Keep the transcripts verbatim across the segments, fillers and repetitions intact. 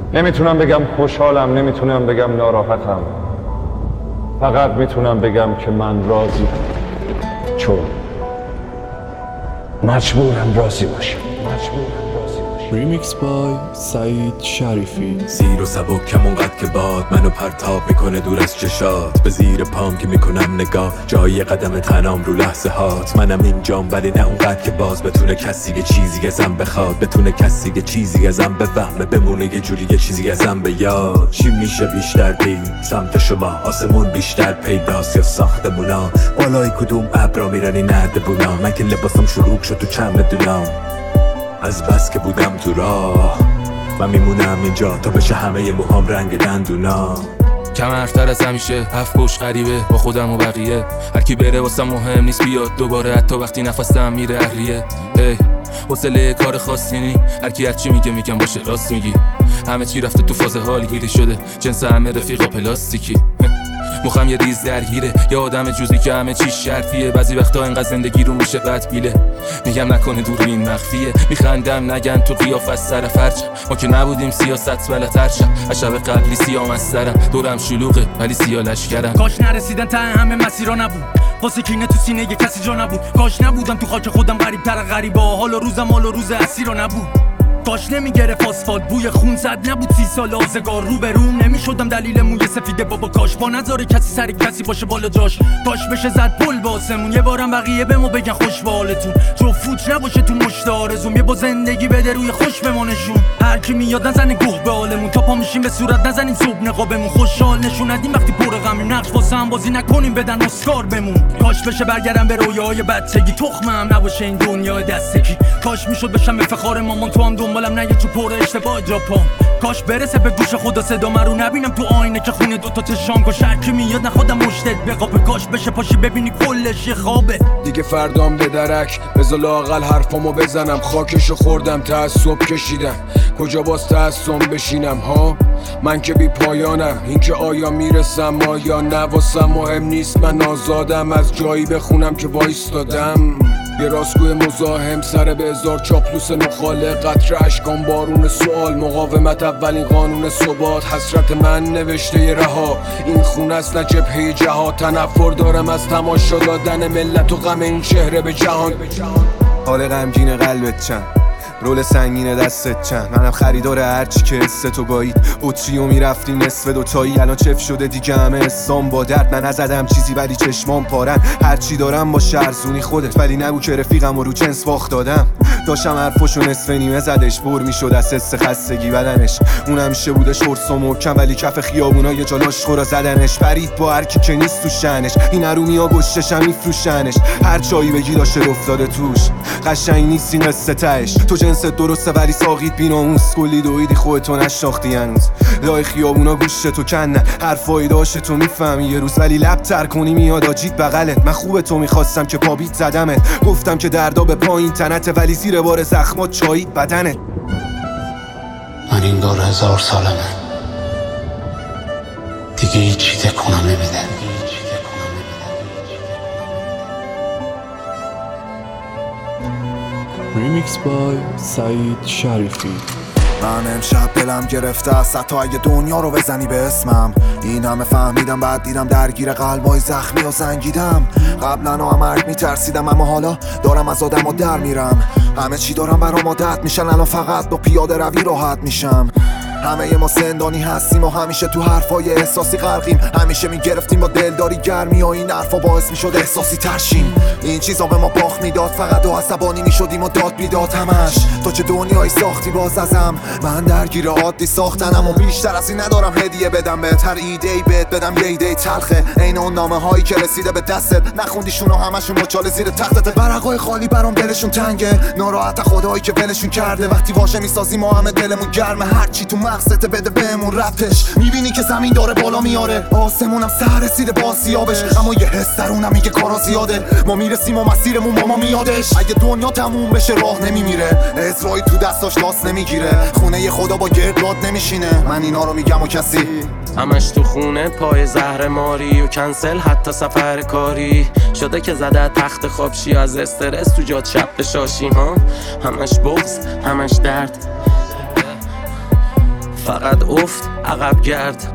نمیتونم بگم خوشحالم، نمیتونم بگم ناراحتم، فقط میتونم بگم که من راضیم، چون مجبورم راضی باشم. مجبورم راضی باشم. ریمیکس بای سعید شریفی. زیر و سبکم اونقدر که باد منو پرتاب میکنه دور از چشات، به زیر پام که میکنم نگاه جای قدم تنام رو لحظه هات. منم اینجام ولی نه اونقدر که باز بتونه کسی یه چیزی ازم بخواد، بتونه کسی یه چیزی ازم بفهمه، بمونه یه جوری یه چیزی ازم به یاد. چی میشه بیشتر پی سمت شما، آسمون بیشتر پیداست یا ساختمونا، بالای کدوم ابرا میرنی نردبونا. من که لباسم شروع شد تو چمدونام، از بس که بودم تو راه من میمونم اینجا تا بشه همه موهام رنگ دندونا. کم حرفتر از همیشه، هفت گوش غریبه با خودم و بقیه. هر کی بره واسم مهم نیست بیاد دوباره، حتی وقتی نفسم میره اهریه. ای حوصله کار خاصی نی، هر کی هر چی میگه میگم باشه راست میگی. همه چی رفته تو فاز حالی گیری شده، جنس همه رفیقا پلاستیکی. مخم یه ریز درگیره، یه آدم جوزی که همه چی شرطیه. بعضی وقتا انقدر زندگی رو میشه قد بیله، میگم نکنه دوربین مخفیه. میخندم نگن تو قیاف از سر فرچ، ما که نبودیم سیاست بلد هرچم. از شب قبلی سیام از سرم، دورم شلوغه ولی سیا لشکرم. کاش نرسیدن ته همه مسیرها نبود، واسه کینه تو سینه یه کسی جا نبود. کاش نبودم تو خاک خودم غریب تر غریبه، حال و روزم حال و روز اسیرا نبود. کاش نمیگرفت آسفالت بوی خون، زد نبود سی سال آزگار رو به روم. نمیشدم دلیل موی سفیده بابا، کاش با نذاره کسی سر کسی باشه بالا جاش. کاش بشه زد پل با آسمون، یه بارم بقیه بمو بگن خوش به حالتون. جو فوت نباشه تو مشت آرزوم، یه با زندگی بده روی خوش بمانشون. هر کی میاد نزنه گوه به حالمون، تا پا میشیم به صورت نزنیم صبح نقابمون. خوشحال نشون ندیم وقتی پر غمیم، نقش واسه هم بازی نکنیم بدن اسکار بمون. کاش بشه برگردم به رویاهای بچگی، تخمم نباشه این دنیا دستکی. کاش میشد بشم افتخار مامان، تو هم دنبالم نه یه تو پر اشتباه جا پام. کاش برسه به گوش خدا صدا من رو نبینم تو آینه که خونه دوتا چشام. کاش هر کی میاد نخودم مشتت بقابه، کاش بشه پاشی ببینی کلش یه خوابه. دیگه فردام به درک بذار لااقل حرفامو بزنم، خاکشو خوردم تعصب کشیدم، کجا باز تعصب بشینم ها. من که بی پایانم، این که آیا میرسم آیا نه واسم مهم نیست. من آزادم از جایی بخونم که وایستادم، یه راستگوی مزاحم سر به هزار چاپلوس نخاله. قطر اشکان بارون سوال، مقاومت اولین قانون ثبات. حسرت من نوشته ی رها، این خون است نه جبهه جهاد. تنفر دارم از تماشا دادن ملت و غم این چهره به جهان. حال غمگین قلبت چند، رول سنگین دستت چند. منم خریدار هرچی که حس تو گایید، بطری و میرفتی نصف دوتایی. الان چف شده دیگه همه حسام با درد. من نزدم چیزی ولی چشمام پارن، هرچی دارم با شرزونی خودت. ولی نگو که رفیقم و رو جنس واخت دادم. داشتم حرفاشو نصف نیمه زدش، بر میشد از حس خستگی بدنش. اون همیشه بودش قرص و محکم، ولی کف خیابونا یه جالاش خورا زدنش. پرید با هر کی که نیست تو شنش، این ارومیا گشتشم میفروشنش. هر جایی بگی داشته افتاده توش، قشنگ نیست این قصه تهش. تو جنست درسته ولی ساقیت بی‌ناموس، کلی دویدی خودتو نشناختی هنوز. لای خیابونا گوشت تو کنن، حرفایی داشت تو میفهمی یه روز، ولی لب تر کنی میاد آجیت بغلت. من خوبه تو میخواستم که پابیت زدمت، گفتم که دردا به پایین تنته، ولی زیر بار زخمات چایید بدنت. من این دور هزار سالمه، دیگه هیچی تکونم نمیده. ریمیکس بای سعید شریفی. من امشب دلم گرفته است حتی اگه دنیا رو بزنی به اسمم. این همه فهمیدم بعد دیدم درگیر قلبای زخمی و زنگیدم. قبلا و مرگ میترسیدم اما حالا دارم از آدم ها در میرم. همه چی دارم برام عادت میشن، الان فقط با پیاده روی راحت میشم. همه ما زندانی هستیم و همیشه تو حرفای احساسی غرقیم. همیشه میگرفتیم با دلداری گرمی و این حرفا باعث میشد احساسی ترشیم. این چیزا به ما باخت میداد، فقط و عصبانی میشدیم و داد بیداد همش. تو چه دنیایی ساختی باز ازم، من درگیر عادی ساختنم و بیشتر از این ندارم هدیه بدم بهت. هر ایده ای بهت بدم یه ایده تلخه، عین اون نامه هایی که رسیده به دستت نخوندیشون و همشون مچاله زیر تختت. ورقای خالی برام دلشون تنگه، ناراحت خدایی که ولشون کرده. وقتی واژه میسازیم ما همه دلمون گرمه، هرچی تو مغزت بده بهمون ربطش. میبینی که زمین داره بالا میاره، آسمونم سر رسیده با سیابش. اما یه حس درونم میگه کارا زیاده، ما میرسیم و مسیرمون با ما میادش. اگه دنیا تموم بشه راه نمیمیره، اسرائیل تو دستاش لاس نمیگیره. خونه خدا با گردباد نمیشینه، من اینا رو میگم و کسی همش تو خونه پای زهر ماری و کنسل حتی سفر کاری شده که زده تخت خواب شی، از استرس تو جات شب بشاشی ها. همش بغض همش درد، فقط افت عقب گرد.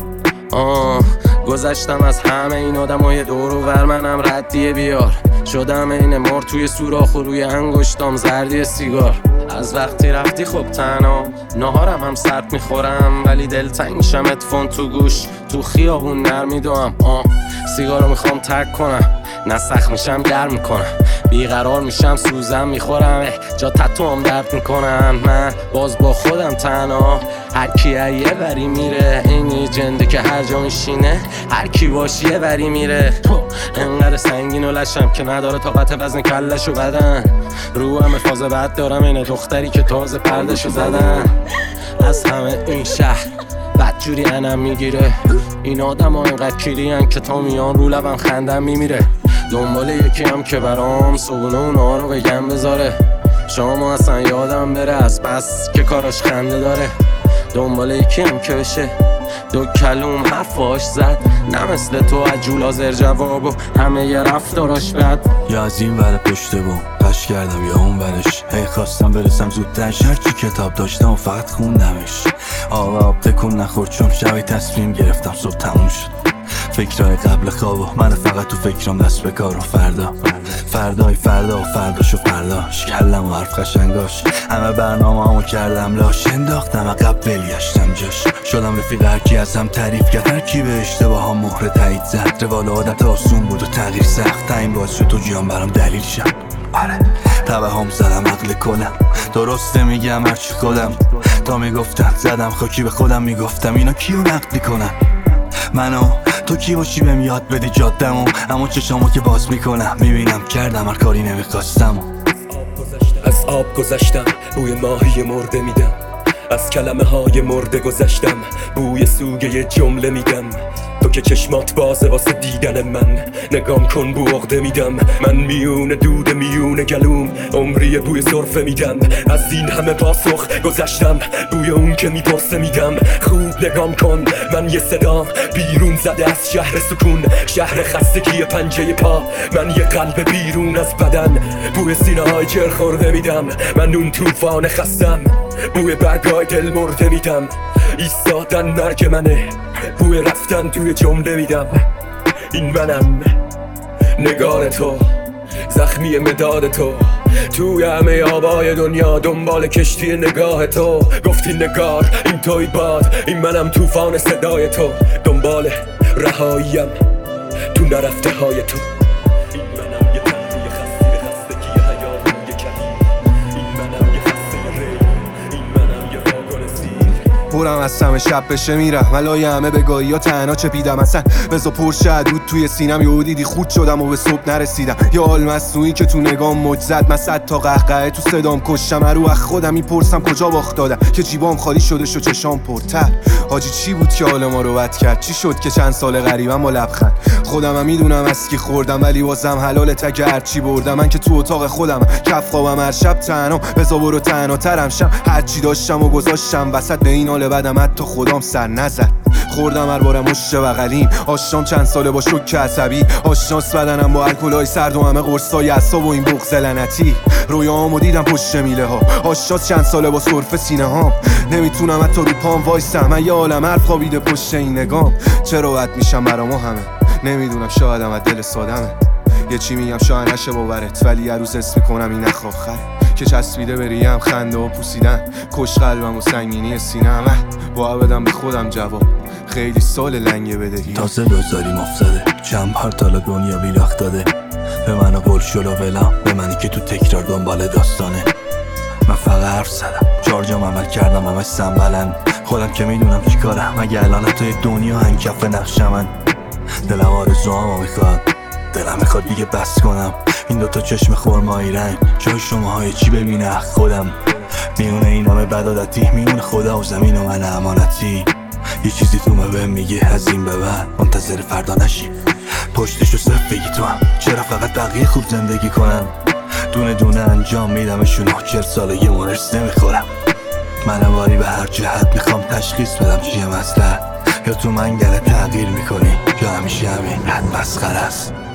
آه گذشتم از همه این آدمای دور و ور، منم ردیه بیار شدم این مار توی سوراخ و روی انگشتام زردی سیگار. از وقتی رفتی خب تنها نهارم هم سرد میخورم، ولی دلتنگ میشم اتفون تو گوش تو خیابون نرمیدوام. آه سیگارو میخوام ترک کنم، نه سخت میشم گرم میکنم، بیقرار میشم سوزم میخورم، جا تتو هم درد میکنم. من باز با خودم تنها، هر کی یه وری میره، اینی جنده که هر جا میشینه هر کی باش یه وری میره. انقدر سنگین و لشم که نداره طاقت وزن کلشو بدن، رو همه فاز بد دارم اینه دختری که تازه پردشو زدن. از همه این شهر بدجوری انم میگیره، این آدم ها اینقدر کیرین که تا میان رو لبم خندم میمیره. دنبال یکی هم که برام صبونه اونا رو بگم بذاره، شما اصلا یادم بره از بس که کاراش خنده داره. دنبال یکی هم که بشه دو کلوم حرفاش زد، نه مثل تو عجول زر جواب و همه یه رفتاراش بد. یا از این ور پشت بوم قش کردم یا اون برش، هی خواستم برسم زودتر، هرچی کتاب داشتم و فقط خوندمش. آب آب تکون نخورد چون شبی تصمیم گرفتم صبح تموم شد. فکرهای قبل خواب و من فقط تو فکرم دست به کار و فردا فردای فردا و فرداش و فرداش، کلم و حرف قشنگاش، همه برنامه همو کردم لاش، انداختم عقب ولگشتم جاش. شدم رفیق هرکی ازم تعریف کرد، هرکی به اشتباه هم مهر تایید زد. روال عادت آسون بود و تغییر سخت، تا این باعث شد تو جیان برام دلیل شد. آره توهم زدم عقل کنم، درسته میگم هرچی خودم تا میگفتم زدم خاکی به خودم، میگفتم اینا کیو نقد میکنن منو، تو کی باشی بهم یاد بدی جادمو. اما چشامو که باز میکنم میبینم کردم هر کاری نمیخواستم. از آب گذشتم بوی ماهی مرده میدم، از کلمه های مرده گذشتم بوی سوگه یه جمله میدم. تو که چشمات بازه واسه دیدن من، نگام کن بو عقده میدم. من میونه دود میونه گلوم عمری بوی سرفه میدم. از این همه پاسخ گذشتم بوی اون که میپرسه میدم. خوب نگام کن من یه صدا بیرون زده از شهر سکون، شهر خستگی پنجه پا. من یه قلب بیرون از بدن بوی سینه های جر خورده میدم. من اون توفان خستم بوی برگای دل مرده میدم. ایستادن مرگ منه بوی رفتن توی جمله میدم. این منم نگار تو، زخمی مداد تو، توی همه آبای دنیا دنبال کشتی نگاه تو. گفتی نگار این توی باد، این منم طوفان صدای تو، دنبال رهاییم تو نرفته های تو. این منم یه تنبوی خستی خستگی حیاروی کهی، این منم یه خسته ری، این منم یه واگن سیر. پرم از سم شب بشه میرم ولای همه بگاهی ها تنها چپیدم. اصلا بزا پرشه عدود توی سینم یهو دیدی خود شدم و به صبح نرسیدم. یا حال مصنوعی که تو نگام موج زد، من صد تا قهقه تو صدام کشتم. رو از خودم میپرسم کجا باخت دادم که جیبام خالی شده شو چشام پرتر. حاجی چی بود که حال ما رو بد کرد؟ چی شد که چند سال غریبم با لبخند؟ خودم هم میدونم از کی خوردم ولی بازم حلاله تک هرچی بردم. من که تو اتاق خودم کف خوابم هر شب تنها، بزا برو تنها ترم شم. هرچی داشتم و گذاشتم وسط، به این حال بدم حتی خودم سر نزد. خوردم هر بارم مشت بغلیم، آشنام چند ساله با شوک عصبی، آشناس بدنم با الکلای سرد و همه قرصای عصب و این بغض لعنتی. رویاهامو دیدم پشت میله ها، آشناس چند ساله با سرفه سینه هام. نمیتونم حتی رو پام وایسم، من یه عالم حرف خوابیده پشت این نگام. چرا بد میشم برامو همه؟ نمیدونم، شایدم از دل سادمه. یه چی میگم شاید نشه باورت، ولی یه روز حس میکنم این نخ آخره که چسبیده بریم خنده و پوسیدن. کش قلبم و سنگینی سینم، با بدم به خودم جواب. خیلی سال لنگه بدهی تازه دوزاریم افتاده، چند بار تالا دنیا بیلاخت داده. به منو گل شلو ولم، به منی که تو تکرار دنبال داستانه. من فقط حرف زدم، چارجام عمل کردم همش سنبلن. خودم که میدونم چی کارم، مگه الان توی دنیا هنکف نقشم من. دلم آرزوامو میخواد، دلم میخواد دیگه بس کنم. این دوتا چشم خرمایی رنگ جای شماهای چی ببینه خودم. میونه این همه بدادتی، میونه خدا و زمین و من امانتی. یه چیزی تو من بهم میگه از این به بعد منتظر فردا نشی، پشتشو صف بگی تو هم. چرا فقط بقیه خوب زندگی کنن، دونه دونه انجام میدمشون و چهل ساله یه مونرس نمیخورم. من باری به هر جهت میخوام تشخیص بدم چیه مسئله. یا تو منگله تغییر میکنی یا همیشه همین حد مسخره است.